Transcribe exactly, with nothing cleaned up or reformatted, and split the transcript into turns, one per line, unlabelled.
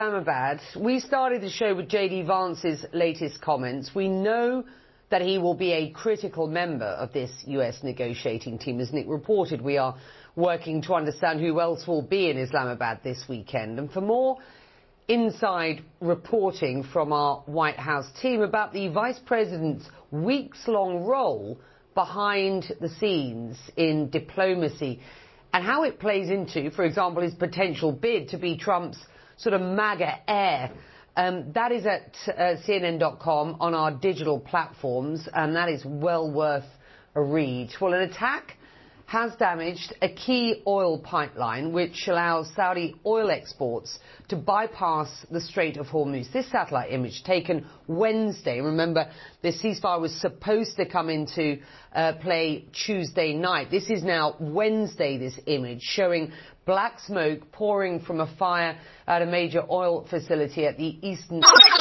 Islamabad. We started the show with J D Vance's latest comments. We know that he will be a critical member of this U S negotiating team. As Nick reported, we are working to understand who else will be in Islamabad this weekend. And for more inside reporting from our White House team about the Vice President's weeks-long role behind the scenes in diplomacy and how it plays into, for example, his potential bid to be Trump's sort of MAGA heir. Um, that is at uh, C N N dot com on our digital platforms, and that is well worth a read. Well, an attack has damaged a key oil pipeline which allows Saudi oil exports to bypass the Strait of Hormuz. This satellite image taken Wednesday. Remember, the ceasefire was supposed to come into uh, play Tuesday night. This is now Wednesday, this image, showing black smoke pouring from a fire at a major oil facility at the eastern